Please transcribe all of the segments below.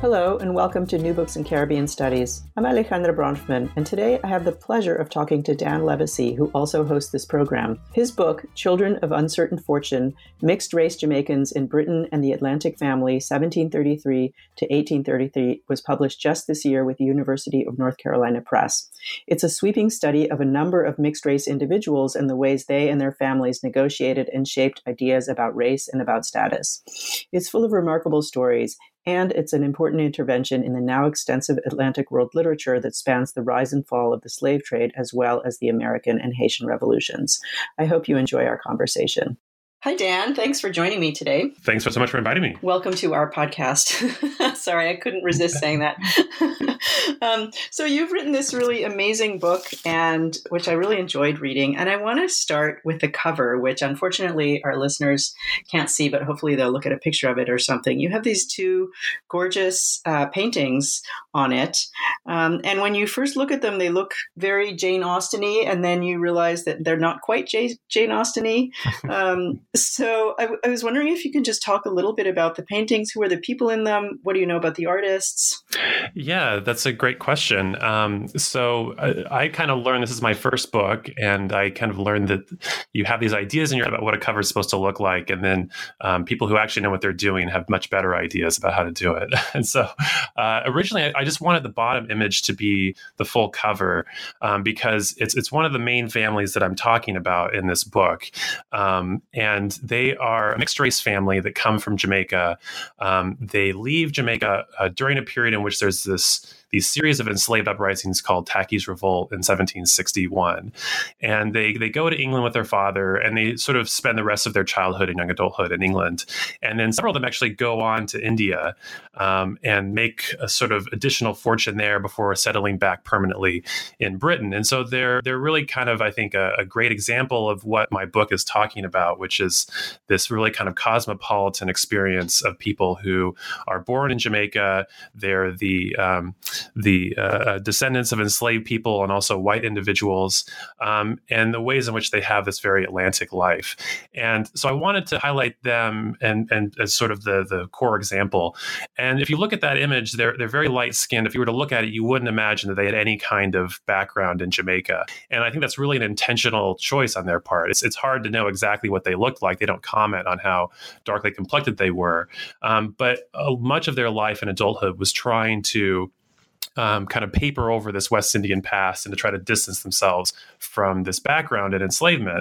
Hello, and welcome to New Books in Caribbean Studies. I'm Alejandra Bronfman, and today I have the pleasure of talking to Dan Levesey, who also hosts this program. His book, Children of Uncertain Fortune, Mixed-Race Jamaicans in Britain and the Atlantic Family, 1733 to 1833, was published just this year with the University of North Carolina Press. It's a sweeping study of a number of mixed-race individuals and the ways they and their families negotiated and shaped ideas about race and about status. It's full of remarkable stories, and it's an important intervention in the now extensive Atlantic world literature that spans the rise and fall of the slave trade as well as the American and Haitian revolutions. I hope you enjoy our conversation. Hi, Dan. Thanks for joining me today. Thanks so much for inviting me. Welcome to our podcast. Sorry, I couldn't resist saying that. So you've written this really amazing book, and which I really enjoyed reading. And I want to start with the cover, which unfortunately our listeners can't see, but hopefully they'll look at a picture of it or something. You have these two gorgeous paintings on it. And when you first look at them, they look very Jane Austen-y, and then you realize that they're not quite Jane Austen-y. So I was wondering if you can just talk a little bit about the paintings. Who are the people in them? What do you know about the artists? Yeah, that's a great question. So I kind of learned, this is my first book, and I kind of learned that you have these ideas in your head about what a cover is supposed to look like. And then people who actually know what they're doing have much better ideas about how to do it. And so originally, I just wanted the bottom image to be the full cover because it's one of the main families that I'm talking about in this book. And they are a mixed race family that come from Jamaica. They leave Jamaica during a period in which there's these series of enslaved uprisings called Tacky's Revolt in 1761. And they go to England with their father, and they sort of spend the rest of their childhood and young adulthood in England. And then several of them actually go on to India and make a sort of additional fortune there before settling back permanently in Britain. And so they're really kind of, I think, a great example of what my book is talking about, which is this really kind of cosmopolitan experience of people who are born in Jamaica. They're the descendants of enslaved people and also white individuals, and the ways in which they have this very Atlantic life. And so I wanted to highlight them and as sort of the core example. And if you look at that image, they're very light-skinned. If you were to look at it, you wouldn't imagine that they had any kind of background in Jamaica. And I think that's really an intentional choice on their part. It's hard to know exactly what they looked like. They don't comment on how darkly complected they were. But much of their life in adulthood was trying to kind of paper over this West Indian past and to try to distance themselves from this background and enslavement.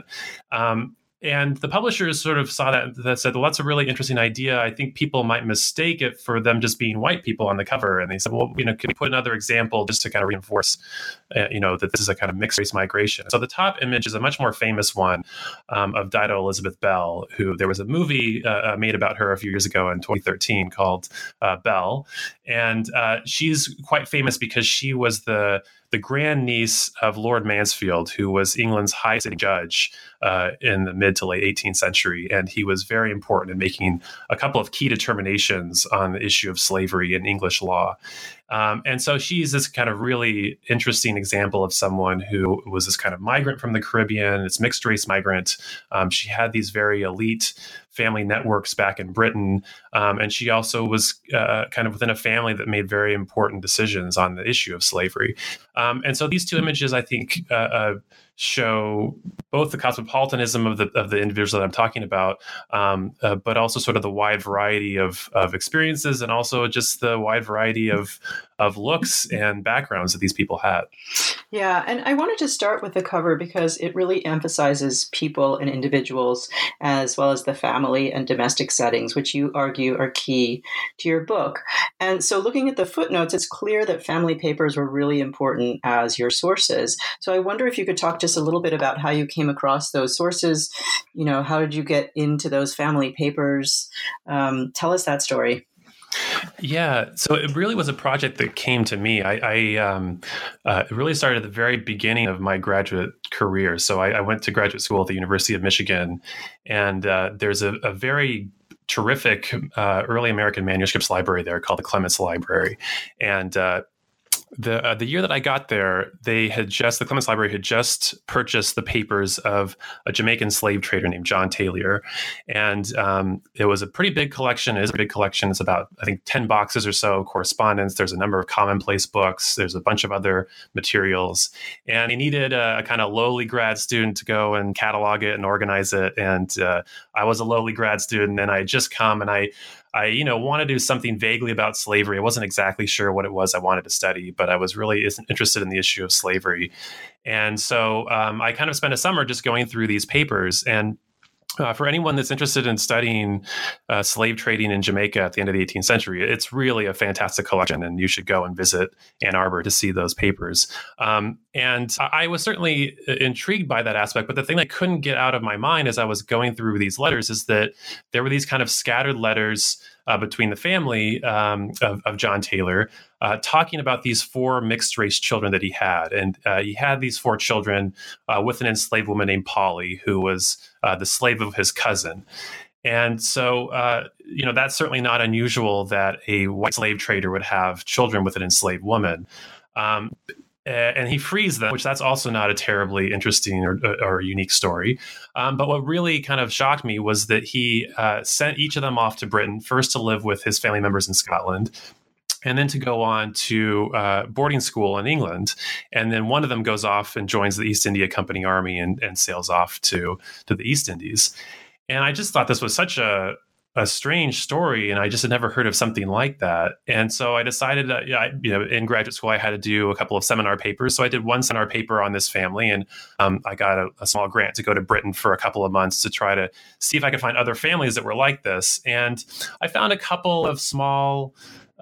And the publishers sort of saw that said, well, that's a really interesting idea. I think people might mistake it for them just being white people on the cover. And they said, well, can we put another example just to kind of reinforce, that this is a kind of mixed race migration. So the top image is a much more famous one of Dido Elizabeth Bell, who there was a movie made about her a few years ago in 2013 called Belle. And she's quite famous because she was the grandniece of Lord Mansfield, who was England's highest judge in the mid to late 18th century. And he was very important in making a couple of key determinations on the issue of slavery in English law. And so she's this kind of really interesting example of someone who was this kind of migrant from the Caribbean, this mixed race migrant. She had these very elite family networks back in Britain. And she also was kind of within a family that made very important decisions on the issue of slavery. And so these two images, I think, show both the cosmopolitanism of the individuals that I'm talking about, but also sort of the wide variety of experiences, and also just the wide variety of looks and backgrounds that these people had. Yeah, and I wanted to start with the cover because it really emphasizes people and individuals as well as the family and domestic settings, which you argue are key to your book. And so looking at the footnotes, it's clear that family papers were really important as your sources. So I wonder if you could talk just a little bit about how you came across those sources. How did you get into those family papers? Tell us that story. Yeah, so it really was a project that came to me. It really started at the very beginning of my graduate career. So I went to graduate school at the University of Michigan, and there's a very terrific early American manuscripts library there called the Clements Library. And The year that I got there, the Clements Library had just purchased the papers of a Jamaican slave trader named John Taylor, and it was a pretty big collection. It is a big collection. It's about, I think, 10 boxes or so of correspondence. There's a number of commonplace books. There's a bunch of other materials, and he needed a kind of lowly grad student to go and catalog it and organize it. And I was a lowly grad student, and I had just come, and I wanted to do something vaguely about slavery. I wasn't exactly sure what it was I wanted to study, but I was really interested in the issue of slavery. And so I kind of spent a summer just going through these papers. And for anyone that's interested in studying slave trading in Jamaica at the end of the 18th century, it's really a fantastic collection, and you should go and visit Ann Arbor to see those papers. And I was certainly intrigued by that aspect, but the thing I couldn't get out of my mind as I was going through these letters is that there were these kind of scattered letters between the family of John Taylor, talking about these 4 mixed race children that he had. And he had these 4 children with an enslaved woman named Polly, who was the slave of his cousin. And so, that's certainly not unusual that a white slave trader would have children with an enslaved woman. And he frees them, which that's also not a terribly interesting or unique story. But what really kind of shocked me was that he sent each of them off to Britain, first to live with his family members in Scotland, and then to go on to boarding school in England. And then one of them goes off and joins the East India Company Army and sails off to the East Indies. And I just thought this was such a strange story, and I just had never heard of something like that. And so I decided that, in graduate school, I had to do a couple of seminar papers. So I did one seminar paper on this family, and I got a small grant to go to Britain for a couple of months to try to see if I could find other families that were like this. And I found a couple of small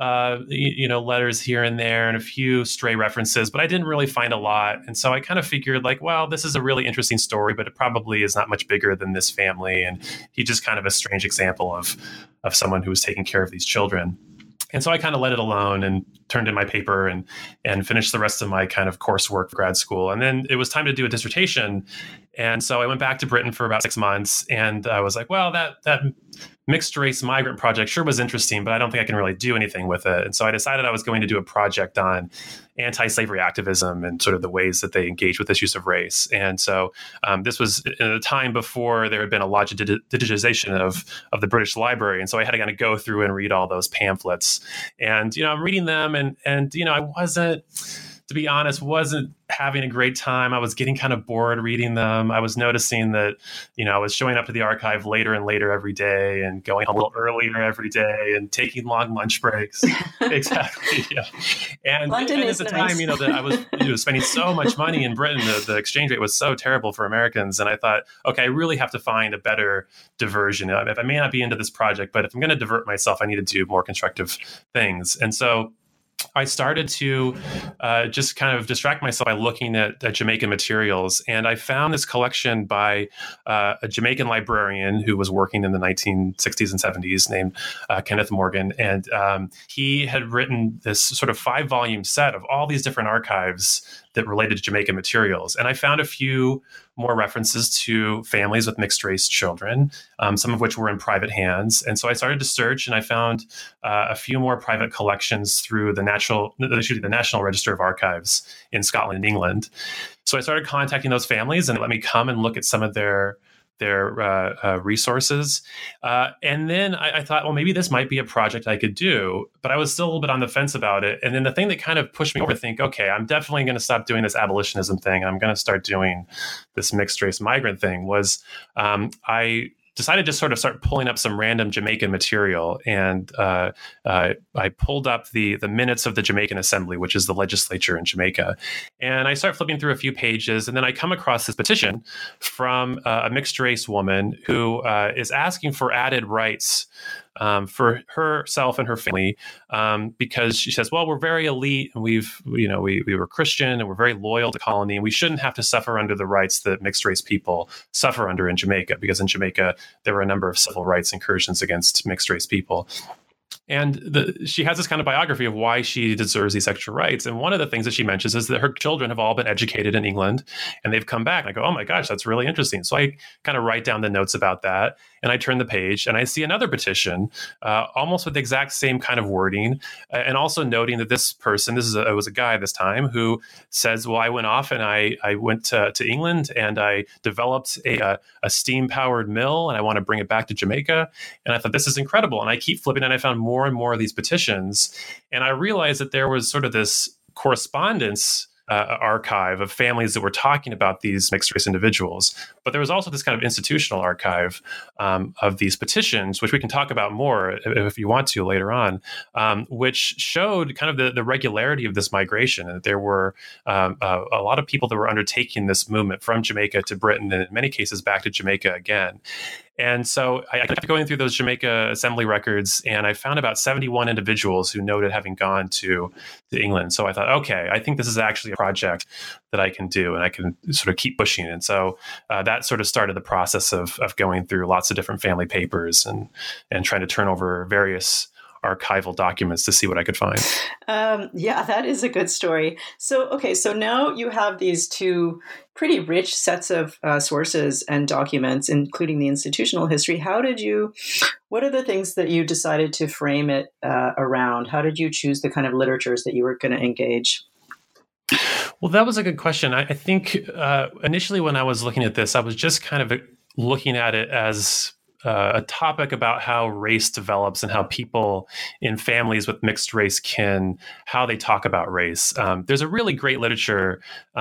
letters here and there and a few stray references, but I didn't really find a lot. And so I kind of figured this is a really interesting story, but it probably is not much bigger than this family. And he's just kind of a strange example of someone who was taking care of these children. And so I kind of let it alone and turned in my paper and finished the rest of my kind of coursework for grad school. And then it was time to do a dissertation. And so I went back to Britain for about 6 months, and I was like, well, that mixed race migrant project sure was interesting, but I don't think I can really do anything with it. And so I decided I was going to do a project on anti-slavery activism and sort of the ways that they engage with issues of race. And so this was in a time before there had been a large digitization of the British Library. And so I had to kind of go through and read all those pamphlets. And, I'm reading them and I wasn't, to be honest, wasn't having a great time. I was getting kind of bored reading them. I was noticing that, I was showing up to the archive later and later every day and going home a little earlier every day and taking long lunch breaks. Exactly. Yeah. And at the time, that I was spending so much money in Britain, the exchange rate was so terrible for Americans. And I thought, okay, I really have to find a better diversion. I may not be into this project, but if I'm going to divert myself, I need to do more constructive things. And so I started to just kind of distract myself by looking at Jamaican materials. And I found this collection by a Jamaican librarian who was working in the 1960s and 70s named Kenneth Morgan. And he had written this sort of 5-volume set of all these different archives that related to Jamaican materials. And I found a few more references to families with mixed race children, some of which were in private hands. And so I started to search, and I found a few more private collections through the National Register of Archives in Scotland and England. So I started contacting those families, and they let me come and look at some of their resources. And then I thought, well, maybe this might be a project I could do, but I was still a little bit on the fence about it. And then the thing that kind of pushed me over to think, okay, I'm definitely going to stop doing this abolitionism thing. I'm going to start doing this mixed race migrant thing was I decided to sort of start pulling up some random Jamaican material. And I pulled up the minutes of the Jamaican Assembly, which is the legislature in Jamaica. And I start flipping through a few pages, and then I come across this petition from a mixed race woman who is asking for added rights for herself and her family, because she says, well, we're very elite, and we were Christian, and we're very loyal to colony, and we shouldn't have to suffer under the rights that mixed race people suffer under in Jamaica, because in Jamaica, there were a number of civil rights incursions against mixed race people. And she has this kind of biography of why she deserves these extra rights. And one of the things that she mentions is that her children have all been educated in England and they've come back. And I go, oh my gosh, that's really interesting. So I kind of write down the notes about that. And I turn the page and I see another petition, almost with the exact same kind of wording. And also noting that this person, it was a guy this time, who says, well, I went off and I went to England and I developed a steam powered mill and I want to bring it back to Jamaica. And I thought, this is incredible. And I keep flipping and I found more and more of these petitions. And I realized that there was sort of this correspondence archive of families that were talking about these mixed race individuals. But there was also this kind of institutional archive of these petitions, which we can talk about more if you want to later on, which showed kind of the regularity of this migration. And there were a lot of people that were undertaking this movement from Jamaica to Britain, and in many cases back to Jamaica again. And so I kept going through those Jamaica Assembly records, and I found about 71 individuals who noted having gone to England. So I thought, okay, I think this is actually a project that I can do, and I can sort of keep pushing. And so that sort of started the process of going through lots of different family papers and trying to turn over various archival documents to see what I could find. Yeah, that is a good story. So, okay, so now you have these two pretty rich sets of sources and documents, including the institutional history. What are the things that you decided to frame it around? How did you choose the kind of literatures that you were going to engage? Well, that was a good question. I think initially when I was looking at this, I was just kind of looking at it as a topic about how race develops and how people in families with mixed race how they talk about race. There's a really great literature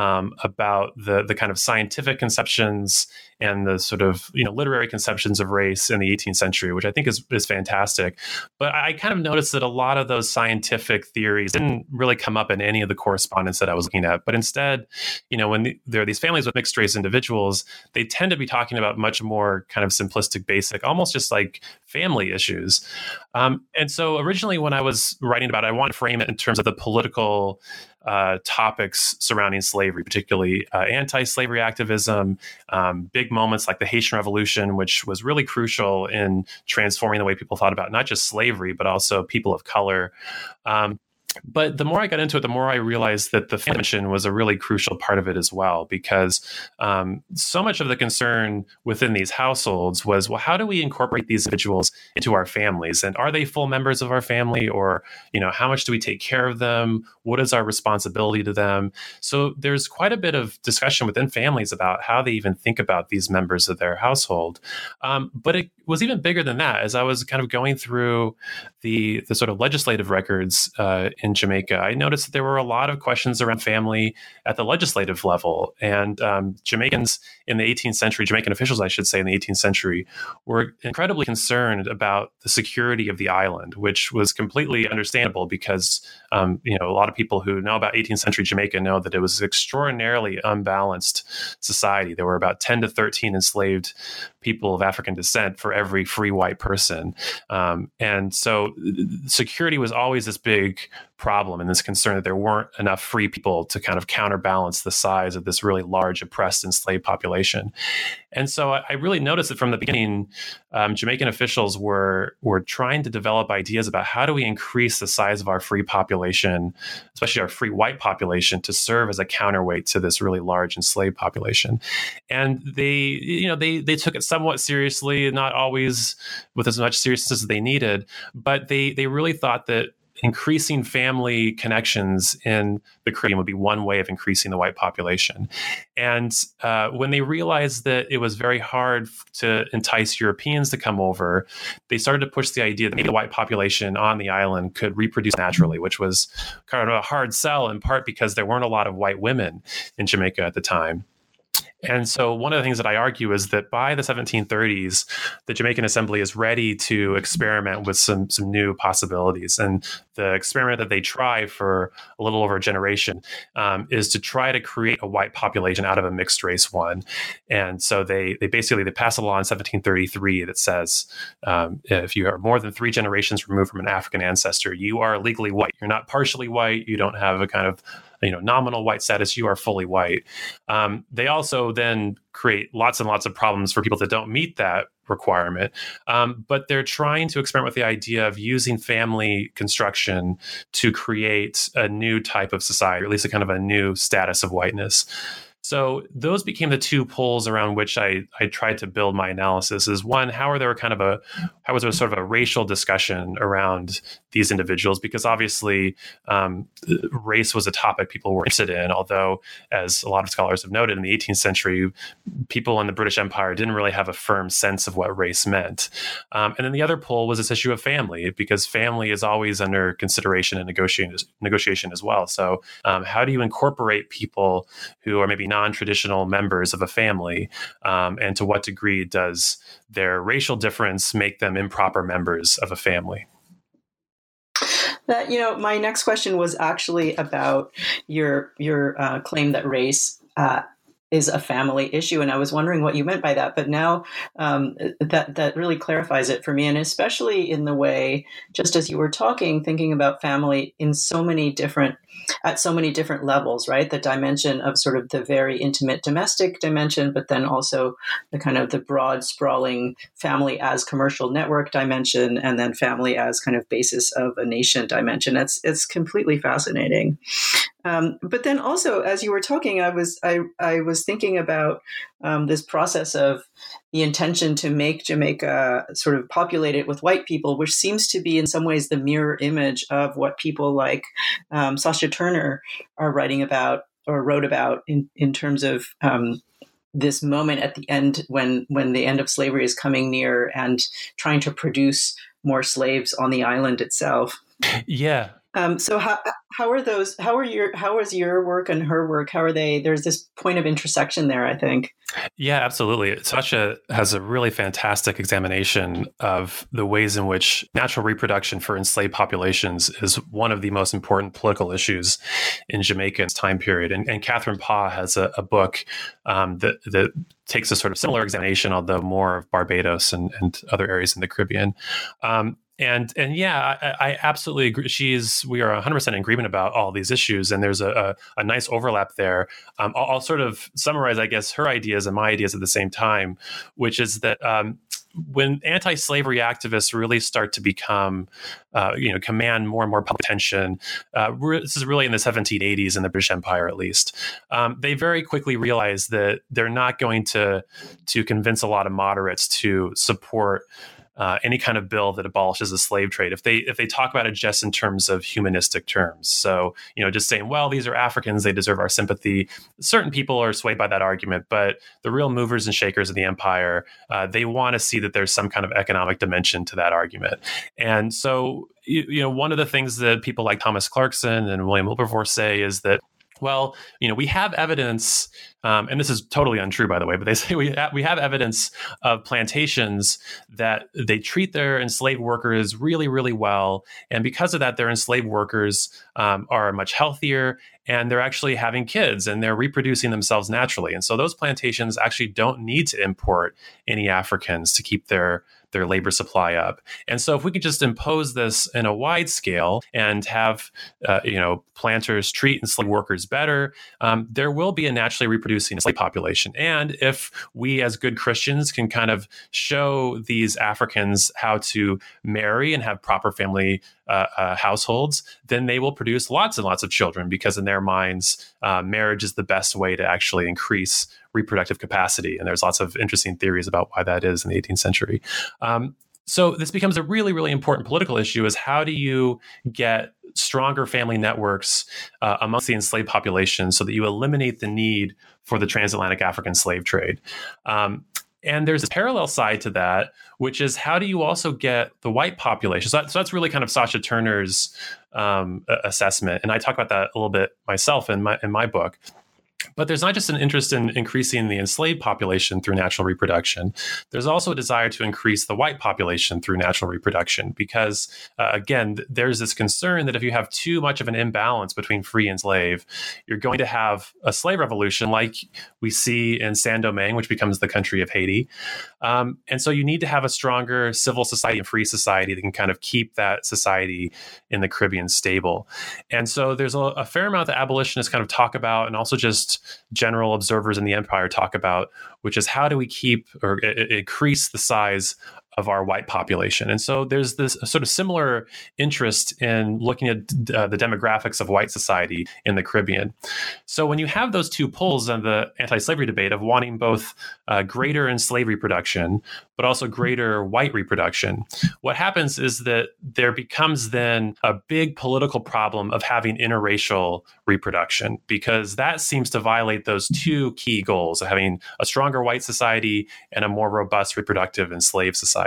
about the kind of scientific conceptions and the sort of literary conceptions of race in the 18th century, which I think is fantastic. But I kind of noticed that a lot of those scientific theories didn't really come up in any of the correspondence that I was looking at. But instead, when there are these families with mixed race individuals, they tend to be talking about much more kind of simplistic, basic, almost just like family issues. And so originally when I was writing about it, I wanted to frame it in terms of the political topics surrounding slavery, particularly anti-slavery activism, big moments like the Haitian Revolution, which was really crucial in transforming the way people thought about not just slavery, but also people of color. But the more I got into it, the more I realized that the family dimension was a really crucial part of it as well, because so much of the concern within these households was, well, how do we incorporate these individuals into our families? And are they full members of our family? Or, how much do we take care of them? What is our responsibility to them? So there's quite a bit of discussion within families about how they even think about these members of their household. But it was even bigger than that. As I was kind of going through the sort of legislative records in Jamaica, I noticed that there were a lot of questions around family at the legislative level. And Jamaicans in the 18th century, Jamaican officials, I should say, in the 18th century, were incredibly concerned about the security of the island, which was completely understandable because, a lot of people who know about 18th century Jamaica know that it was an extraordinarily unbalanced society. There were about 10 to 13 enslaved people of African descent for every free white person. And so security was always this big problem and this concern that there weren't enough free people to kind of counterbalance the size of this really large oppressed enslaved population. And so I really noticed that from the beginning, Jamaican officials were trying to develop ideas about how do we increase the size of our free population, especially our free white population, to serve as a counterweight to this really large enslaved population. And they took it somewhat seriously, not always with as much seriousness as they needed, but they really thought that increasing family connections in the Caribbean would be one way of increasing the white population. And when they realized that it was very hard to entice Europeans to come over, they started to push the idea that maybe the white population on the island could reproduce naturally, which was kind of a hard sell, in part because there weren't a lot of white women in Jamaica at the time. And so one of the things that I argue is that by the 1730s, the Jamaican Assembly is ready to experiment with some new possibilities. And the experiment that they try for a little over a generation is to try to create a white population out of a mixed race one. And so they pass a law in 1733 that says if you are more than 3 generations removed from an African ancestor, you are legally white. You're not partially white. You don't have a kind of nominal white status, you are fully white. They also then create lots and lots of problems for people that don't meet that requirement. But they're trying to experiment with the idea of using family construction to create a new type of society, or at least a kind of a new status of whiteness. So those became the two poles around which I tried to build my analysis. Is one, how was there sort of a racial discussion around these individuals? Because obviously race was a topic people were interested in, although, as a lot of scholars have noted, in the 18th century, people in the British Empire didn't really have a firm sense of what race meant. And then the other pole was this issue of family, because family is always under consideration and negotiation as well. So how do you incorporate people who are maybe non-traditional members of a family, and to what degree does their racial difference make them improper members of a family? That, my next question was actually about your claim that race is a family issue, and I was wondering what you meant by that. But now that really clarifies it for me, and especially in the way, just as you were talking, thinking about family at so many different levels, right? The dimension of sort of the very intimate domestic dimension, but then also the kind of the broad, sprawling family as commercial network dimension, and then family as kind of basis of a nation dimension. It's completely fascinating. But then also, as you were talking, I was thinking about this process of the intention to make Jamaica sort of populated with white people, which seems to be in some ways the mirror image of what people like Sasha Turner are writing about or wrote about in terms of this moment at the end when the end of slavery is coming near and trying to produce more slaves on the island itself. Yeah. So how is your work and her work? How are they? There's this point of intersection there, I think. Yeah, absolutely. Sasha has a really fantastic examination of the ways in which natural reproduction for enslaved populations is one of the most important political issues in Jamaica's time period. And Catherine Parr has a book that takes a sort of similar examination, although more of Barbados and other areas in the Caribbean. And yeah, I absolutely agree. We are 100% in agreement about all these issues, and there's a nice overlap there. I'll sort of summarize, I guess, her ideas and my ideas at the same time, which is that when anti-slavery activists really start to become, command more and more public attention, this is really in the 1780s in the British Empire, at least, they very quickly realize that they're not going to convince a lot of moderates to support any kind of bill that abolishes the slave trade, if they talk about it just in terms of humanistic terms. So, just saying, well, these are Africans, they deserve our sympathy. Certain people are swayed by that argument, but the real movers and shakers of the empire, they want to see that there's some kind of economic dimension to that argument. And so, one of the things that people like Thomas Clarkson and William Wilberforce say is that, well, we have evidence, and this is totally untrue, by the way, but they say we have evidence of plantations that they treat their enslaved workers really, really well. And because of that, their enslaved workers are much healthier, and they're actually having kids, and they're reproducing themselves naturally. And so those plantations actually don't need to import any Africans to keep their labor supply up. And so if we could just impose this in a wide scale and have, planters treat enslaved workers better, there will be a naturally reproducing slave population. And if we as good Christians can kind of show these Africans how to marry and have proper family households, then they will produce lots and lots of children, because in their minds, marriage is the best way to actually increase reproductive capacity. And there's lots of interesting theories about why that is in the 18th century. So this becomes a really, really important political issue, is how do you get stronger family networks amongst the enslaved population so that you eliminate the need for the transatlantic African slave trade? And there's a parallel side to that, which is how do you also get the white population? So that's really kind of Sasha Turner's assessment. And I talk about that a little bit myself in my book. But there's not just an interest in increasing the enslaved population through natural reproduction. There's also a desire to increase the white population through natural reproduction because, again, there's this concern that if you have too much of an imbalance between free and slave, you're going to have a slave revolution like we see in Saint-Domingue, which becomes the country of Haiti. And so you need to have a stronger civil society and free society that can kind of keep that society in the Caribbean stable. And so there's a fair amount that abolitionists kind of talk about, and also just general observers in the empire talk about, which is how do we keep or increase the size of our white population. And so there's this sort of similar interest in looking at the demographics of white society in the Caribbean. So when you have those two poles in the anti-slavery debate of wanting both greater enslaved reproduction, but also greater white reproduction, what happens is that there becomes then a big political problem of having interracial reproduction, because that seems to violate those two key goals of having a stronger white society and a more robust reproductive enslaved society.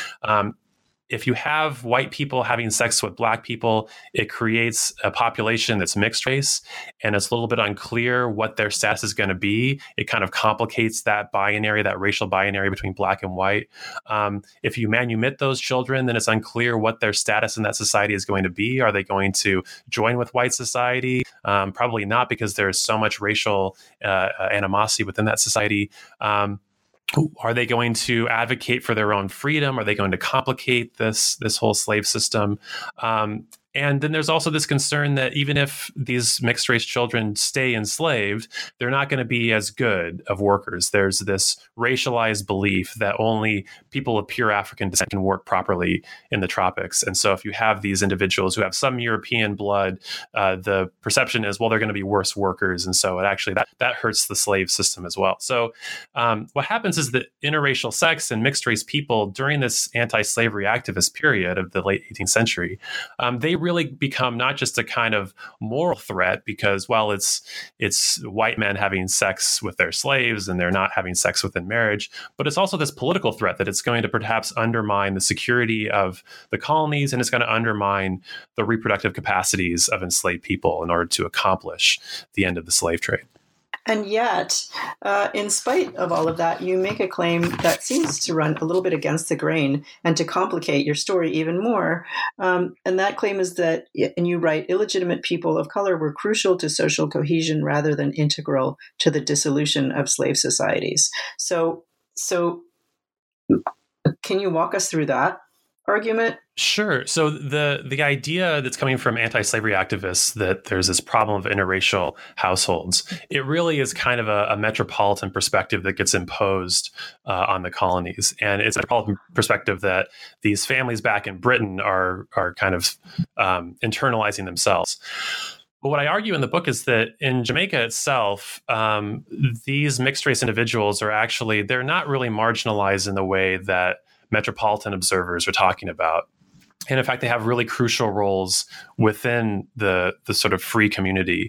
If you have white people having sex with black people, it creates a population that's mixed race, and it's a little bit unclear what their status is going to be. It kind of complicates that binary, that racial binary between black and white. If you manumit those children, then it's unclear what their status in that society is going to be. Are they going to join with white society? Probably not, because there's so much racial animosity within that society. Are they going to advocate for their own freedom? Are they going to complicate this whole slave system? And then there's also this concern that even if these mixed race children stay enslaved, they're not going to be as good of workers. There's this racialized belief that only people of pure African descent can work properly in the tropics. And so if you have these individuals who have some European blood, the perception is, well, they're going to be worse workers. And so it actually that hurts the slave system as well. So what happens is that interracial sex and mixed race people during this anti-slavery activist period of the late 18th century, they really become not just a kind of moral threat because, well, it's white men having sex with their slaves and they're not having sex within marriage, but it's also this political threat that it's going to perhaps undermine the security of the colonies, and it's going to undermine the reproductive capacities of enslaved people in order to accomplish the end of the slave trade. And yet, in spite of all of that, you make a claim that seems to run a little bit against the grain and to complicate your story even more. And that claim is that, and you write, illegitimate people of color were crucial to social cohesion rather than integral to the dissolution of slave societies. So can you walk us through that argument? Sure. So the idea that's coming from anti-slavery activists that there's this problem of interracial households, it really is kind of a metropolitan perspective that gets imposed on the colonies. And it's a metropolitan perspective that these families back in Britain are kind of internalizing themselves. But what I argue in the book is that in Jamaica itself, these mixed race individuals are actually, they're not really marginalized in the way that metropolitan observers are talking about. And in fact, they have really crucial roles within the sort of free community.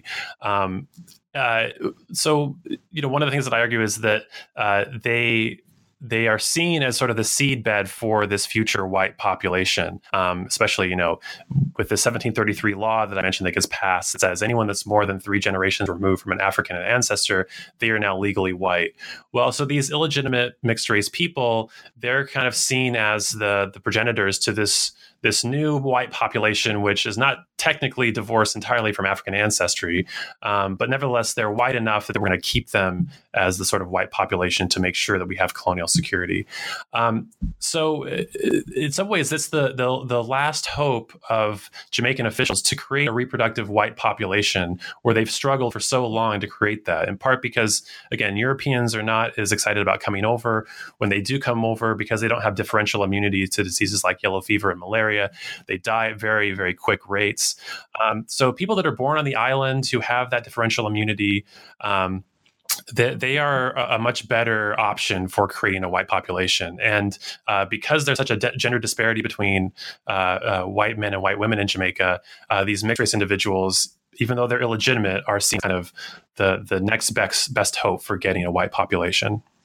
So, one of the things that I argue is that they are seen as sort of the seedbed for this future white population, especially, with the 1733 law that I mentioned that gets passed. It says anyone that's more than 3 generations removed from an African ancestor, they are now legally white. Well, so these illegitimate mixed race people, they're kind of seen as the progenitors to this new white population, which is not technically divorced entirely from African ancestry, but nevertheless, they're white enough that we're going to keep them as the sort of white population to make sure that we have colonial security. So in some ways, it's the last hope of Jamaican officials to create a reproductive white population where they've struggled for so long to create that, in part because, again, Europeans are not as excited about coming over. When they do come over, because they don't have differential immunity to diseases like yellow fever and malaria, they die at very, very quick rates. So people that are born on the island who have that differential immunity, they are a much better option for creating a white population. And because there's such a gender disparity between white men and white women in Jamaica, these mixed race individuals, even though they're illegitimate, are seen kind of the next best hope for getting a white population.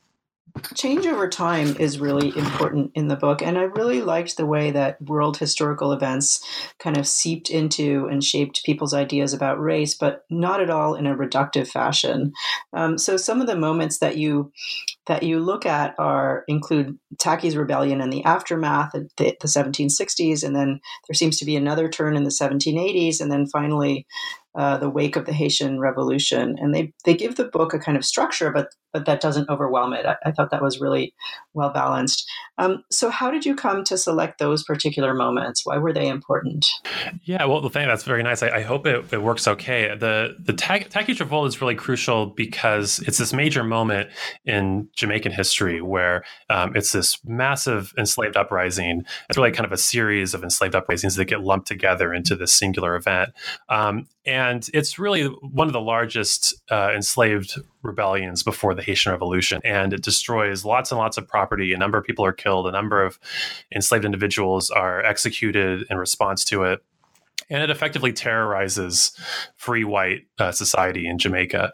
Change over time is really important in the book. And I really liked the way that world historical events kind of seeped into and shaped people's ideas about race, but not at all in a reductive fashion. So some of the moments that you look at include Tacky's rebellion and the aftermath of the 1760s, and then there seems to be another turn in the 1780s, and then finally the wake of the Haitian Revolution. And they give the book a kind of structure, but that doesn't overwhelm it. I thought that was really well balanced. So how did you come to select those particular moments? Why were they important? Yeah, well, that's very nice. I hope it works okay. The Tacky's Revolt is really crucial because it's this major moment in Jamaican history where it's this massive enslaved uprising. It's really kind of a series of enslaved uprisings that get lumped together into this singular event. And it's really one of the largest enslaved rebellions before the Haitian Revolution. And it destroys lots and lots of property. A number of people are killed. A number of enslaved individuals are executed in response to it. And it effectively terrorizes free white society in Jamaica.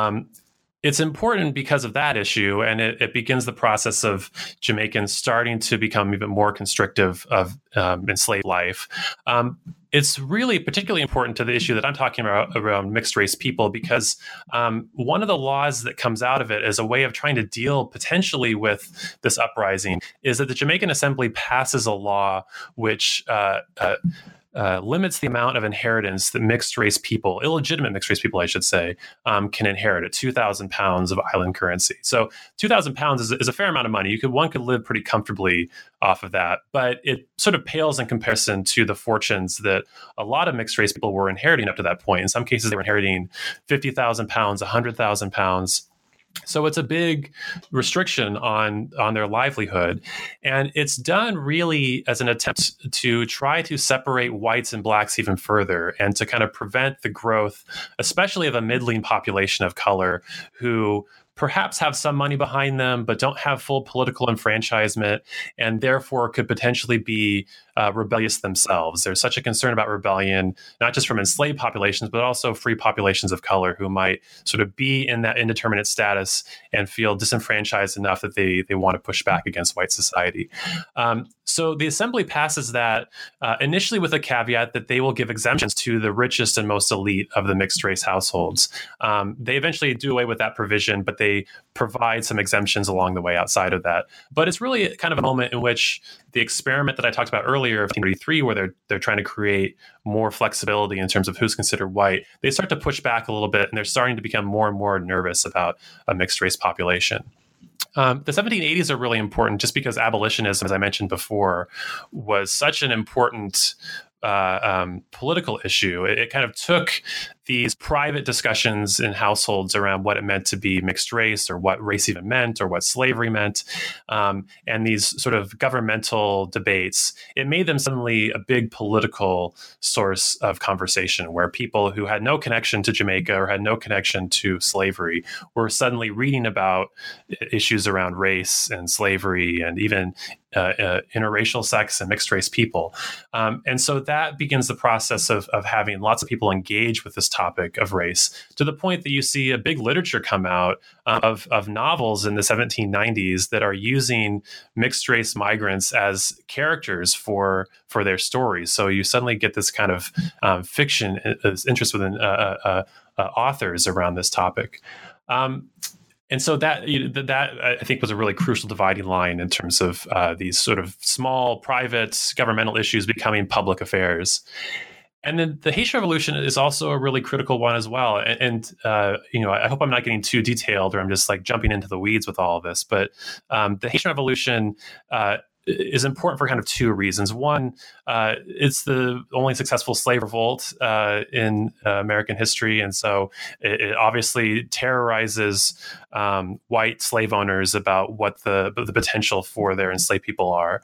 It's important because of that issue, and it begins the process of Jamaicans starting to become even more constrictive of enslaved life. It's really particularly important to the issue that I'm talking about around mixed race people, because one of the laws that comes out of it as a way of trying to deal potentially with this uprising is that the Jamaican Assembly passes a law which limits the amount of inheritance that mixed race people, illegitimate mixed race people, I should say, can inherit at 2,000 pounds of island currency. So 2,000 pounds is a fair amount of money. One could live pretty comfortably off of that, but it sort of pales in comparison to the fortunes that a lot of mixed race people were inheriting up to that point. In some cases, they were inheriting 50,000 pounds, 100,000 pounds. So it's a big restriction on their livelihood. And it's done really as an attempt to try to separate whites and blacks even further and to kind of prevent the growth, especially of a middling population of color who perhaps have some money behind them, but don't have full political enfranchisement, and therefore could potentially be rebellious themselves. There's such a concern about rebellion, not just from enslaved populations, but also free populations of color who might sort of be in that indeterminate status and feel disenfranchised enough that they want to push back against white society. So the assembly passes that initially with a caveat that they will give exemptions to the richest and most elite of the mixed race households. They eventually do away with that provision, but they provide some exemptions along the way outside of that. But it's really kind of a moment in which the experiment that I talked about earlier of 1933, where they're trying to create more flexibility in terms of who's considered white, they start to push back a little bit, and they're starting to become more and more nervous about a mixed race population. The 1780s are really important just because abolitionism, as I mentioned before, was such an important political issue. It kind of took these private discussions in households around what it meant to be mixed race, or what race even meant, or what slavery meant, and these sort of governmental debates. It made them suddenly a big political source of conversation, where people who had no connection to Jamaica or had no connection to slavery were suddenly reading about issues around race and slavery and even interracial sex and mixed race people. And so that begins the process of having lots of people engage with this topic of race, to the point that you see a big literature come out of novels in the 1790s that are using mixed race migrants as characters for their stories. So you suddenly get this kind of fiction interest within authors around this topic. And so that I think was a really crucial dividing line in terms of these sort of small, private, governmental issues becoming public affairs. And then the Haitian Revolution is also a really critical one as well. And I hope I'm not getting too detailed, or I'm just like jumping into the weeds with all of this. But the Haitian Revolution is important for kind of two reasons. One, it's the only successful slave revolt in American history. And so it obviously terrorizes white slave owners about what the potential for their enslaved people are.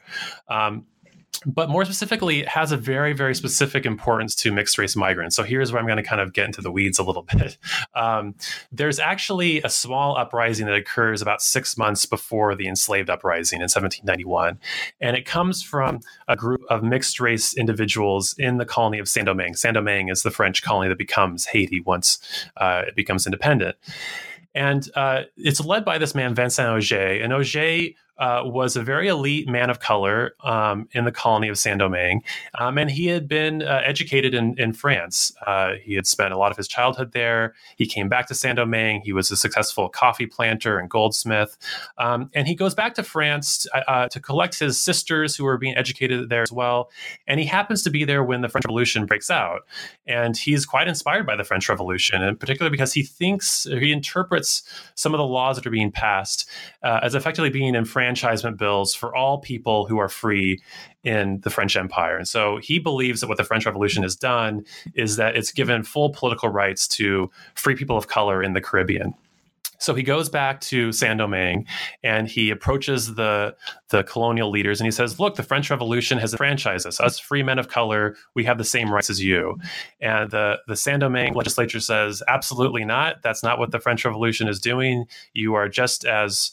But more specifically, it has a very, very specific importance to mixed race migrants. So here's where I'm going to kind of get into the weeds a little bit. There's actually a small uprising that occurs about 6 months before the enslaved uprising in 1791. And it comes from a group of mixed race individuals in the colony of Saint-Domingue. Saint-Domingue is the French colony that becomes Haiti once it becomes independent. And it's led by this man, Vincent Ogé. And Ogé was a very elite man of color in the colony of Saint-Domingue. And he had been educated in France. He had spent a lot of his childhood there. He came back to Saint-Domingue. He was a successful coffee planter and goldsmith. And he goes back to France to collect his sisters who were being educated there as well. And he happens to be there when the French Revolution breaks out. And he's quite inspired by the French Revolution, in particular because he interprets some of the laws that are being passed as effectively being enfranchisement bills for all people who are free in the French Empire. And so he believes that what the French Revolution has done is that it's given full political rights to free people of color in the Caribbean. So he goes back to Saint-Domingue and he approaches the colonial leaders and he says, look, the French Revolution has enfranchised us free men of color, we have the same rights as you. And the Saint-Domingue legislature says, absolutely not. That's not what the French Revolution is doing. You are just as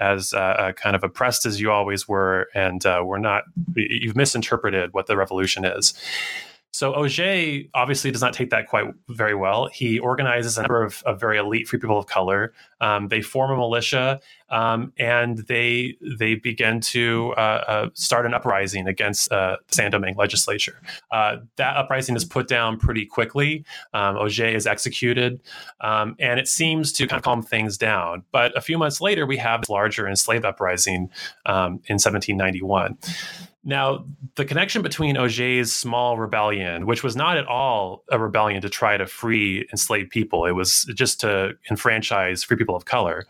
kind of oppressed as you always were. And you've misinterpreted what the revolution is. So Ogé obviously does not take that quite very well. He organizes a number of very elite free people of color. They form a militia and they begin to start an uprising against the Saint-Domingue legislature. That uprising is put down pretty quickly. Ogé is executed, and it seems to kind of calm things down. But a few months later, we have this larger enslaved uprising in 1791. Now, the connection between Ogé's small rebellion, which was not at all a rebellion to try to free enslaved people, it was just to enfranchise free people of color.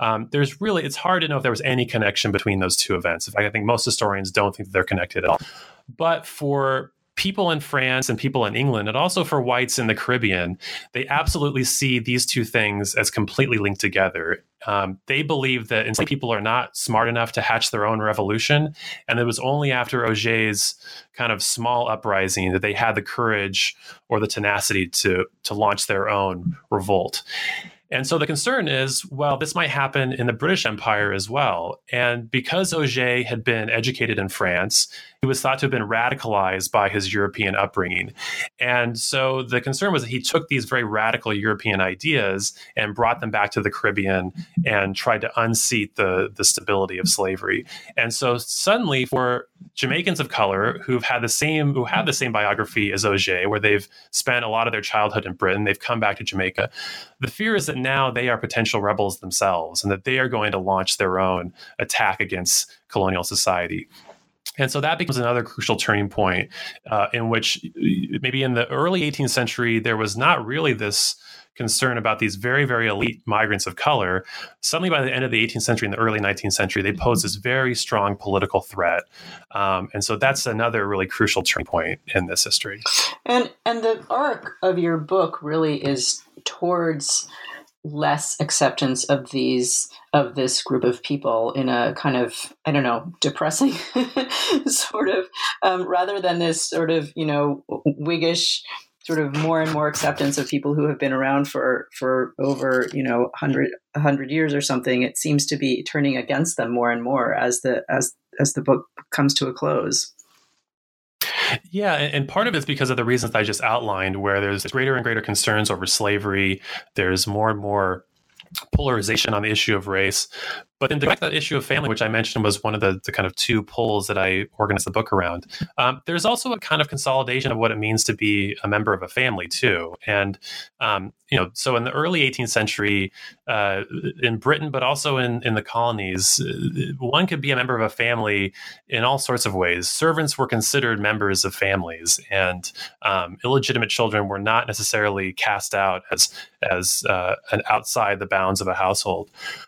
It's hard to know if there was any connection between those two events. In fact, I think most historians don't think that they're connected at all. But for people in France and people in England, and also for whites in the Caribbean, they absolutely see these two things as completely linked together. They believe that enslaved people are not smart enough to hatch their own revolution. And it was only after Ogé's kind of small uprising that they had the courage or the tenacity to launch their own revolt. And so the concern is, well, this might happen in the British Empire as well. And because Ogé had been educated in France, he was thought to have been radicalized by his European upbringing. And so the concern was that he took these very radical European ideas and brought them back to the Caribbean and tried to unseat the stability of slavery. And so suddenly for Jamaicans of color who have the same biography as Ogé, where they've spent a lot of their childhood in Britain, they've come back to Jamaica, the fear is that now they are potential rebels themselves and that they are going to launch their own attack against colonial society. And so that becomes another crucial turning point in which maybe in the early 18th century, there was not really this concern about these very, very elite migrants of color. Suddenly, by the end of the 18th century and the early 19th century, they pose this very strong political threat. And so that's another really crucial turning point in this history. And the arc of your book really is towards less acceptance of this group of people in a kind of, I don't know, depressing sort of, rather than this sort of, Whiggish sort of more and more acceptance of people who have been around for over, 100 years or something. It seems to be turning against them more and more as the book comes to a close. Yeah, and part of it is because of the reasons I just outlined, where there's greater and greater concerns over slavery. There's more and more polarization on the issue of race. But then back to that issue of family, which I mentioned was one of the kind of two poles that I organized the book around. There's also a kind of consolidation of what it means to be a member of a family too. And, so in the early 18th century, in Britain, but also in the colonies, one could be a member of a family in all sorts of ways. Servants were considered members of families, and illegitimate children were not necessarily cast out as an outside the bounds of a household.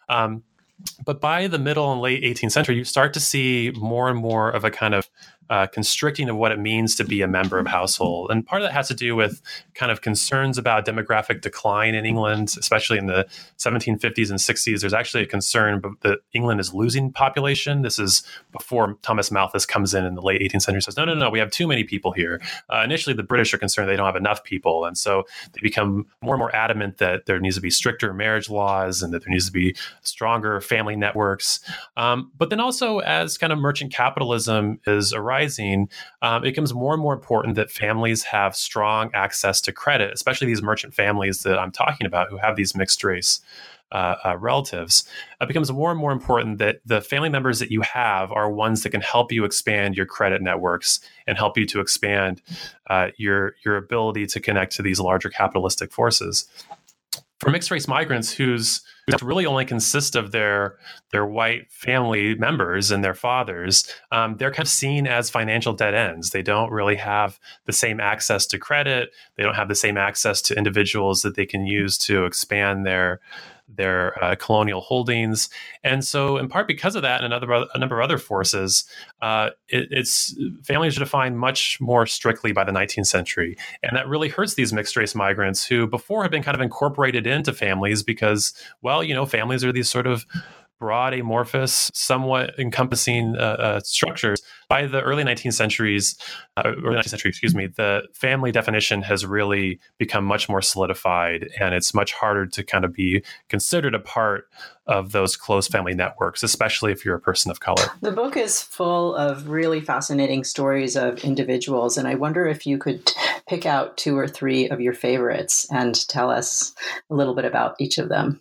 But by the middle and late 18th century, you start to see more and more of a kind of constricting of what it means to be a member of a household. And part of that has to do with kind of concerns about demographic decline in England, especially in the 1750s and 60s. There's actually a concern that England is losing population. This is before Thomas Malthus comes in the late 18th century and says, no, we have too many people here. Initially, the British are concerned they don't have enough people. And so they become more and more adamant that there needs to be stricter marriage laws and that there needs to be stronger family networks. But then also as kind of merchant capitalism is arising, it becomes more and more important that families have strong access to credit, especially these merchant families that I'm talking about who have these mixed race relatives, it becomes more and more important that the family members that you have are ones that can help you expand your credit networks and help you to expand your ability to connect to these larger capitalistic forces. For mixed race migrants who really only consist of their white family members and their fathers, they're kind of seen as financial dead ends. They don't really have the same access to credit. They don't have the same access to individuals that they can use to expand their colonial holdings. And so in part because of that and a number of other forces, it's families are defined much more strictly by the 19th century. And that really hurts these mixed race migrants who before had been kind of incorporated into families because, well, families are these sort of broad, amorphous, somewhat encompassing structures. By the early 19th century, the family definition has really become much more solidified, and it's much harder to kind of be considered a part of those close family networks, especially if you're a person of color. The book is full of really fascinating stories of individuals, and I wonder if you could pick out 2 or 3 of your favorites and tell us a little bit about each of them.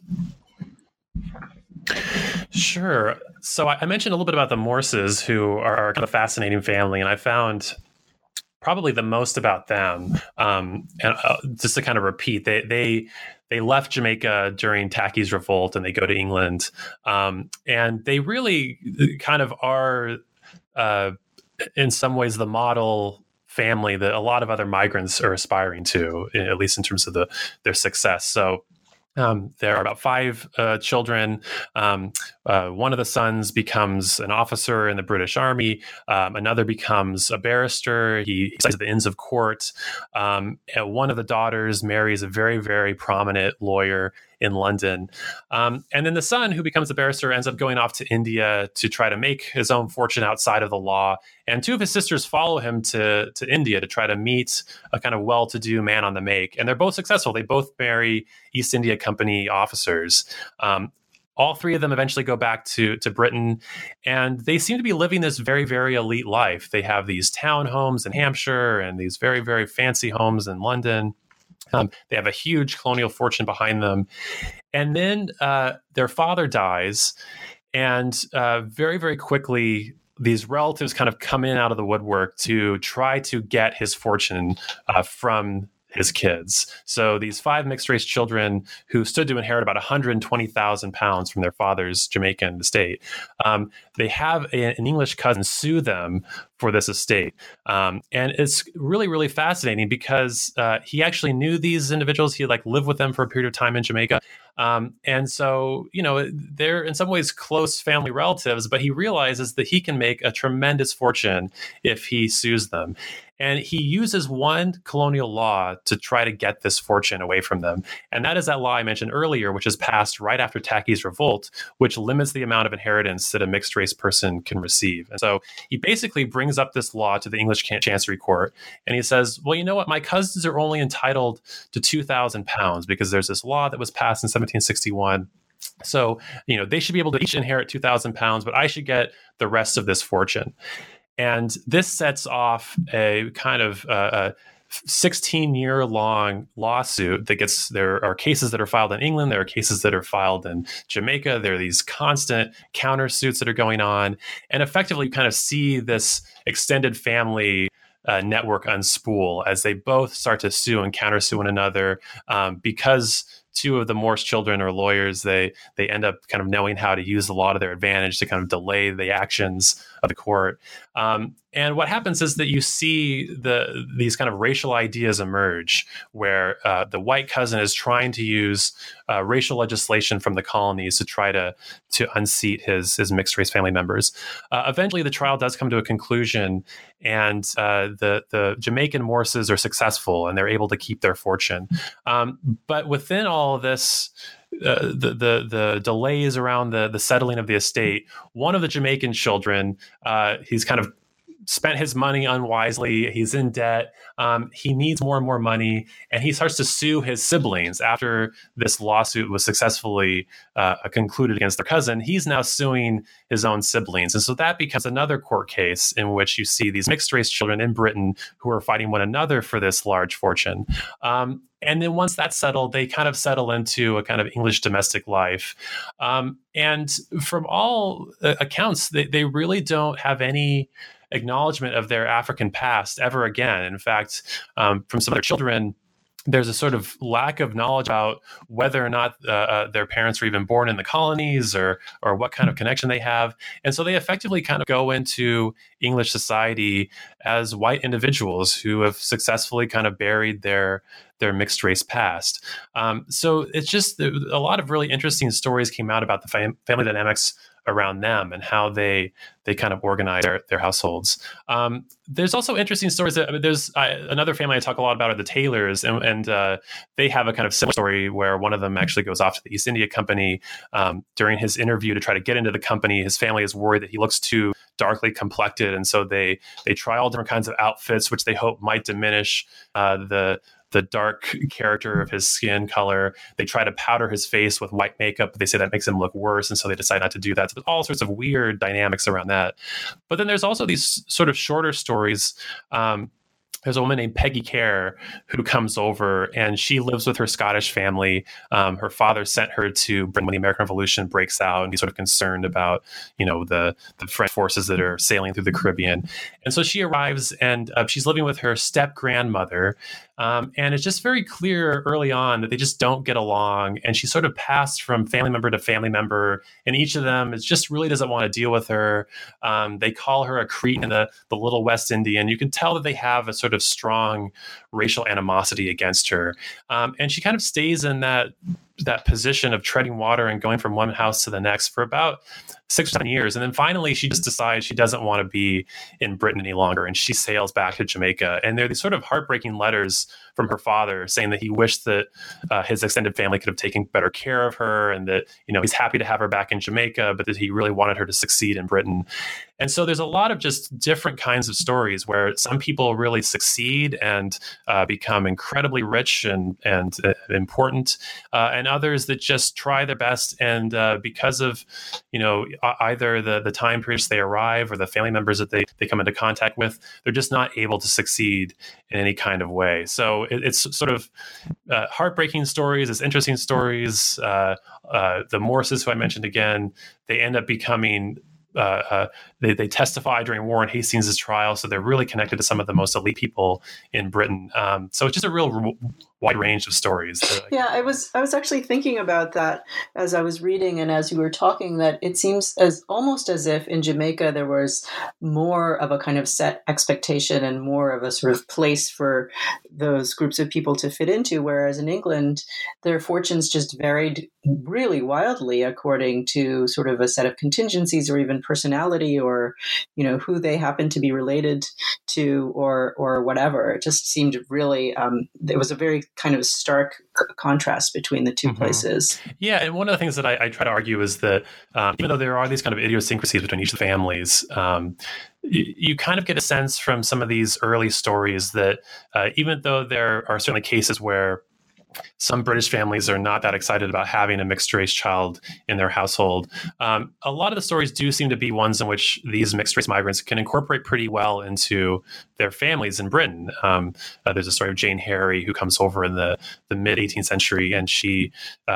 Sure. So I mentioned a little bit about the Morses, who are kind of a fascinating family, and I found probably the most about them. And just to kind of repeat, they left Jamaica during Tacky's revolt, and they go to England, and they really kind of are, in some ways, the model family that a lot of other migrants are aspiring to, at least in terms of their success. So. There are about 5 children. One of the sons becomes an officer in the British Army. Another becomes a barrister. He studies at the Inns of Court. And one of the daughters marries a very, very prominent lawyer in London. And then the son, who becomes a barrister, ends up going off to India to try to make his own fortune outside of the law. And 2 of his sisters follow him to India to try to meet a kind of well-to-do man on the make. And they're both successful. They both marry East India Company officers. All 3 of them eventually go back to Britain, and they seem to be living this very, very elite life. They have these townhomes in Hampshire and these very, very fancy homes in London. They have a huge colonial fortune behind them. And then their father dies, and very, very quickly, these relatives kind of come in out of the woodwork to try to get his fortune from his kids. So these 5 mixed race children who stood to inherit about £120,000 from their father's Jamaican estate, they have an English cousin sue them for this estate. And it's really, really fascinating because he actually knew these individuals. He lived with them for a period of time in Jamaica. And so, they're in some ways close family relatives, but he realizes that he can make a tremendous fortune if he sues them. And he uses one colonial law to try to get this fortune away from them. And that is that law I mentioned earlier, which is passed right after Tacky's revolt, which limits the amount of inheritance that a mixed race person can receive. And so he basically brings up this law to the English Chancery Court. And he says, well, you know what? My cousins are only entitled to £2,000 because there's this law that was passed in 1761. So, they should be able to each inherit £2,000, but I should get the rest of this fortune. And this sets off a kind of 16-year-long lawsuit there are cases that are filed in England. There are cases that are filed in Jamaica. There are these constant countersuits that are going on. And effectively, you kind of see this extended family network unspool as they both start to sue and countersue one another because 2 of the Morse children are lawyers. They end up kind of knowing how to use the law to their advantage to kind of delay the actions of the court. And what happens is that you see these kind of racial ideas emerge where the white cousin is trying to use racial legislation from the colonies to try to unseat his mixed race family members. Eventually, the trial does come to a conclusion, and the Jamaican Morses are successful, and they're able to keep their fortune. But within all of this, the delays around the settling of the estate, one of the Jamaican children, he's kind of spent his money unwisely. He's in debt. He needs more and more money, and he starts to sue his siblings after this lawsuit was successfully concluded against their cousin. He's now suing his own siblings. And so that becomes another court case in which you see these mixed race children in Britain who are fighting one another for this large fortune. And then once that's settled, they kind of settle into a kind of English domestic life. And from all accounts, they really don't have any acknowledgement of their African past ever again. In fact, from some of their children, there's a sort of lack of knowledge about whether or not their parents were even born in the colonies or what kind of connection they have. And so they effectively kind of go into English society as white individuals who have successfully kind of buried their mixed race past. So it's just a lot of really interesting stories came out about the family dynamics around them and how they kind of organize their households. There's also interesting stories. There's another family I talk a lot about are the Taylors, and they have a kind of similar story where one of them actually goes off to the East India Company. During his interview to try to get into the company, his family is worried that he looks too darkly complected, and so they try all different kinds of outfits, which they hope might diminish the dark character of his skin color. They try to powder his face with white makeup, but they say that makes him look worse, and so they decide not to do that. So there's all sorts of weird dynamics around that. But then there's also these sort of shorter stories. There's a woman named Peggy Kerr who comes over, and she lives with her Scottish family. Her father sent her to Britain when the American Revolution breaks out, and he's sort of concerned about, the French forces that are sailing through the Caribbean. And so she arrives, and she's living with her step-grandmother. And it's just very clear early on that they just don't get along. And she sort of passed from family member to family member, and each of them just really doesn't want to deal with her. They call her a Cretan, the little West Indian. You can tell that they have a sort of strong racial animosity against her. And she kind of stays in that position of treading water and going from one house to the next for about 6 or 7 years. And then finally, she just decides she doesn't want to be in Britain any longer. And she sails back to Jamaica. And there are these sort of heartbreaking letters from her father saying that he wished that his extended family could have taken better care of her, and that, he's happy to have her back in Jamaica, but that he really wanted her to succeed in Britain. And so there's a lot of just different kinds of stories where some people really succeed and become incredibly rich and important, and others that just try their best. And because of, either the time periods they arrive or the family members that they come into contact with, they're just not able to succeed in any kind of way. So it's sort of heartbreaking stories, it's interesting stories. The Morses, who I mentioned again, they end up becoming they testify during Warren Hastings' trial, so they're really connected to some of the most elite people in Britain. So it's just a real wide range of stories. Yeah, I was actually thinking about that as I was reading and as you were talking, that it seems almost as if in Jamaica there was more of a kind of set expectation and more of a sort of place for those groups of people to fit into, whereas in England their fortunes just varied really wildly according to sort of a set of contingencies or even personality or, who they happen to be related to or whatever. It just seemed really, there was a very kind of stark contrast between the two places. Yeah. And one of the things that I try to argue is that even though there are these kind of idiosyncrasies between each of the families, you kind of get a sense from some of these early stories that even though there are certainly cases where some British families are not that excited about having a mixed race child in their household, a lot of the stories do seem to be ones in which these mixed race migrants can incorporate pretty well into their families in Britain. There's a story of Jane Harry, who comes over in the mid 18th century, and she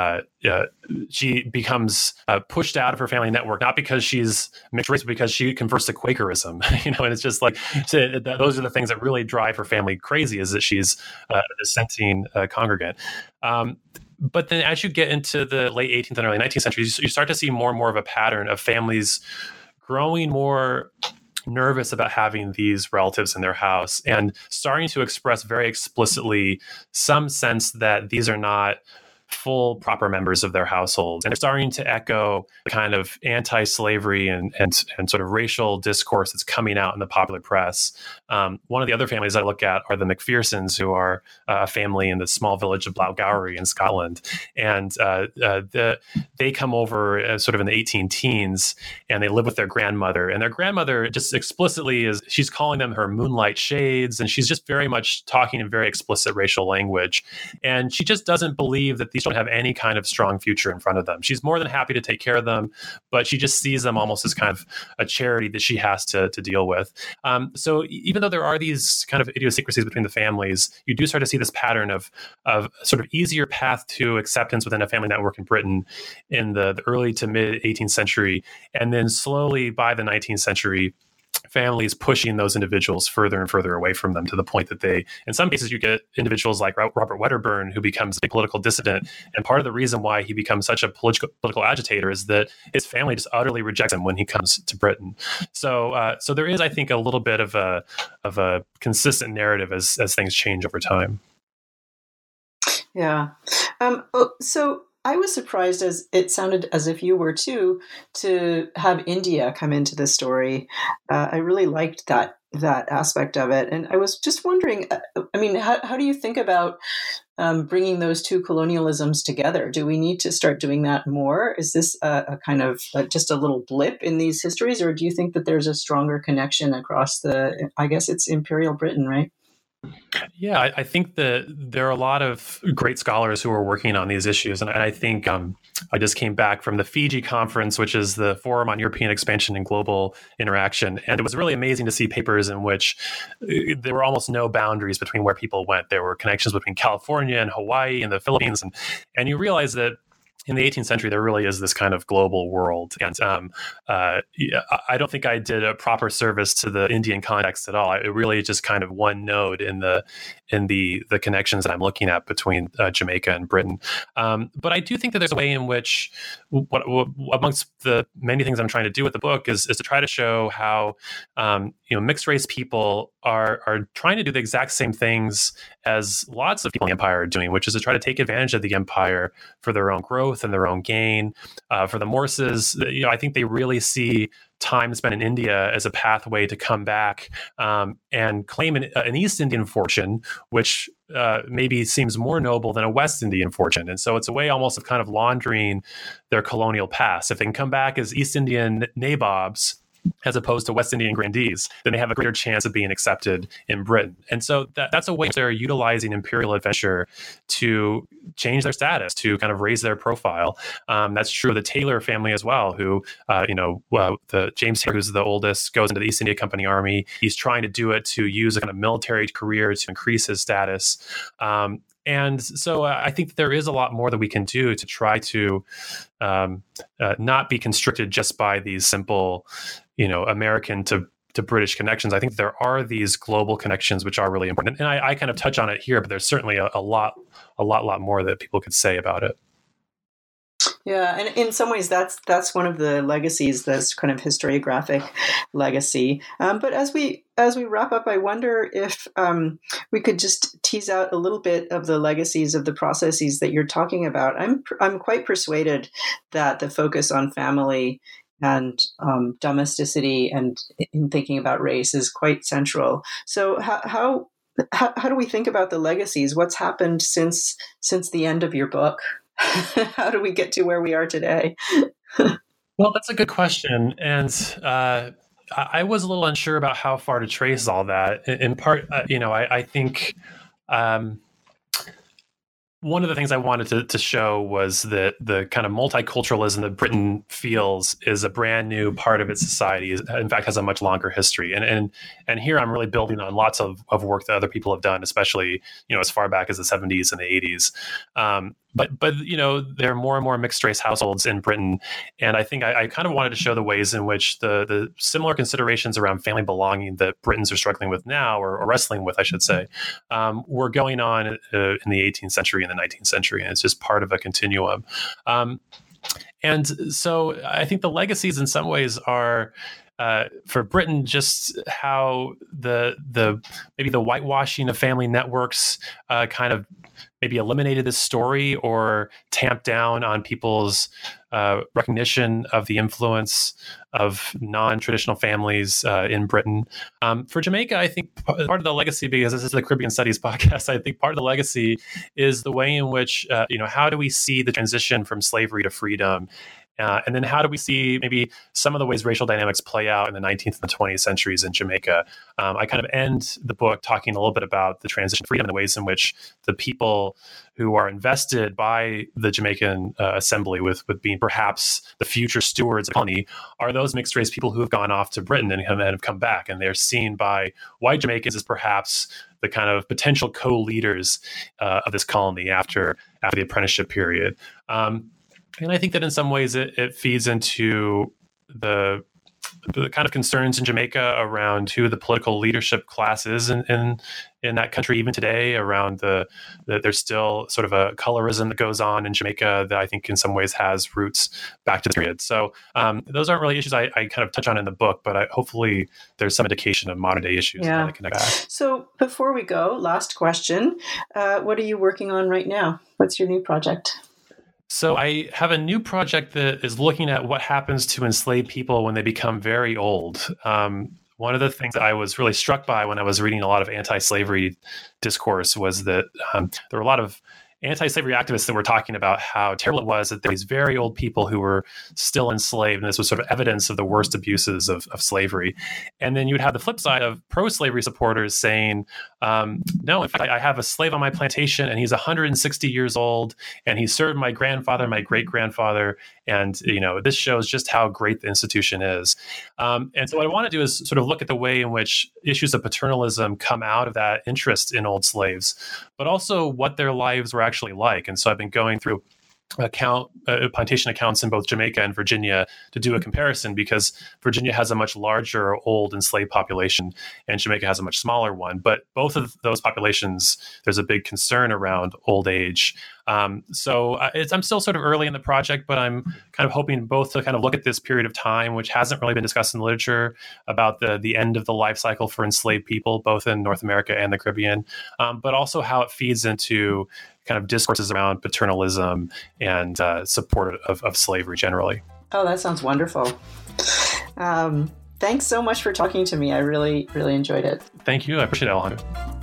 becomes pushed out of her family network, not because she's mixed race, but because she converts to Quakerism. And it's just like, so those are the things that really drive her family crazy, is that she's a dissenting congregant. But then as you get into the late 18th and early 19th centuries, you start to see more and more of a pattern of families growing more nervous about having these relatives in their house and starting to express very explicitly some sense that these are not full, proper members of their households. And they're starting to echo the kind of anti-slavery and sort of racial discourse that's coming out in the popular press. One of the other families I look at are the Macphersons, who are a family in the small village of Blairgowrie in Scotland. And they come over sort of in the 18 teens, and they live with their grandmother. And their grandmother just explicitly she's calling them her moonlight shades, and she's just very much talking in very explicit racial language. And she just doesn't believe that these children have any kind of strong future in front of them. She's more than happy to take care of them, but she just sees them almost as kind of a charity that she has to deal with. So even though there are these kind of idiosyncrasies between the families, you do start to see this pattern of sort of easier path to acceptance within a family network in Britain in the early to mid 18th century. And then slowly by the 19th century, families pushing those individuals further and further away from them to the point that they, in some cases, you get individuals like Robert Wedderburn, who becomes a political dissident. And part of the reason why he becomes such a political agitator is that his family just utterly rejects him when he comes to Britain. So there is, I think, a little bit of a consistent narrative as things change over time. Yeah. So I was surprised, as it sounded as if you were too, to have India come into the story. I really liked that aspect of it. And I was just wondering, how do you think about bringing those two colonialisms together? Do we need to start doing that more? Is this a kind of just a little blip in these histories, or do you think that there's a stronger connection across I guess it's Imperial Britain, right? Yeah, I think that there are a lot of great scholars who are working on these issues. And I think I just came back from the Fiji conference, which is the Forum on European Expansion and Global Interaction. And it was really amazing to see papers in which there were almost no boundaries between where people went. There were connections between California and Hawaii and the Philippines. And you realize that in the 18th century, there really is this kind of global world. And I don't think I did a proper service to the Indian context at all. It really is just kind of one node in the connections that I'm looking at between Jamaica and Britain. But I do think that there's a way in which, amongst the many things I'm trying to do with the book, is to try to show how mixed race people are trying to do the exact same things as lots of people in the empire are doing, which is to try to take advantage of the empire for their own growth and their own gain. For the Morses, I think they really see time spent in India as a pathway to come back and claim an East Indian fortune, which maybe seems more noble than a West Indian fortune. And so it's a way almost of kind of laundering their colonial past. If they can come back as East Indian nabobs, as opposed to West Indian grandees, then they have a greater chance of being accepted in Britain. And so that's a way they're utilizing imperial adventure to change their status, to kind of raise their profile. That's true of the Taylor family as well, who, the James Taylor, who's the oldest, goes into the East India Company Army. He's trying to do it to use a kind of military career to increase his status. And so I think there is a lot more that we can do to try to not be constricted just by these simple, American to British connections. I think there are these global connections which are really important. And I kind of touch on it here, but there's certainly a lot more that people could say about it. Yeah, and in some ways, that's one of the legacies, this kind of historiographic legacy. But as we wrap up, I wonder if we could just tease out a little bit of the legacies of the processes that you're talking about. I'm quite persuaded that the focus on family and domesticity and in thinking about race is quite central. So how do we think about the legacies? What's happened since the end of your book? How do we get to where we are today? Well, that's a good question. And I was a little unsure about how far to trace all that. In part, I think one of the things I wanted to show was that the kind of multiculturalism that Britain feels is a brand new part of its society. In fact, has a much longer history. And here I'm really building on lots of work that other people have done, especially as far back as the 70s and the 80s. But there are more and more mixed race households in Britain, and I think I kind of wanted to show the ways in which the similar considerations around family belonging that Britons are struggling with now, or wrestling with, I should say, were going on in the 18th century and the 19th century, and it's just part of a continuum. And so I think the legacies in some ways are, for Britain, just how the maybe the whitewashing of family networks kind of maybe eliminated this story or tamped down on people's recognition of the influence of non-traditional families in Britain. For Jamaica, I think part of the legacy, because this is the Caribbean Studies podcast, I think part of the legacy is the way in which, how do we see the transition from slavery to freedom, And then how do we see maybe some of the ways racial dynamics play out in the 19th and 20th centuries in Jamaica? I kind of end the book talking a little bit about the transition to freedom and the ways in which the people who are invested by the Jamaican Assembly with being perhaps the future stewards of the colony are those mixed race people who have gone off to Britain and have come back. And they're seen by white Jamaicans as perhaps the kind of potential co-leaders of this colony after the apprenticeship period. And I think that in some ways it feeds into the kind of concerns in Jamaica around who the political leadership class is in that country even today, around there's still sort of a colorism that goes on in Jamaica that I think in some ways has roots back to the period. So those aren't really issues I kind of touch on in the book, but hopefully there's some indication of modern day issues that I connect back. So before we go, last question, what are you working on right now? What's your new project? So I have a new project that is looking at what happens to enslaved people when they become very old. One of the things that I was really struck by when I was reading a lot of anti-slavery discourse was that there were a lot of anti-slavery activists that were talking about how terrible it was that there were these very old people who were still enslaved, and this was sort of evidence of the worst abuses of slavery. And then you would have the flip side of pro-slavery supporters saying, no, in fact, I have a slave on my plantation, and he's 160 years old, and he served my grandfather, my great-grandfather, and this shows just how great the institution is. And so what I want to do is sort of look at the way in which issues of paternalism come out of that interest in old slaves, but also what their lives were actually like. And so I've been going through plantation accounts in both Jamaica and Virginia to do a comparison, because Virginia has a much larger old enslaved population and Jamaica has a much smaller one. But both of those populations, there's a big concern around old age. So I'm still sort of early in the project, but I'm kind of hoping both to kind of look at this period of time, which hasn't really been discussed in the literature, about the end of the life cycle for enslaved people, both in North America and the Caribbean, but also how it feeds into kind of discourses around paternalism and support of slavery generally. Oh, that sounds wonderful. Thanks so much for talking to me. I really, really enjoyed it. Thank you. I appreciate it, Alejandra.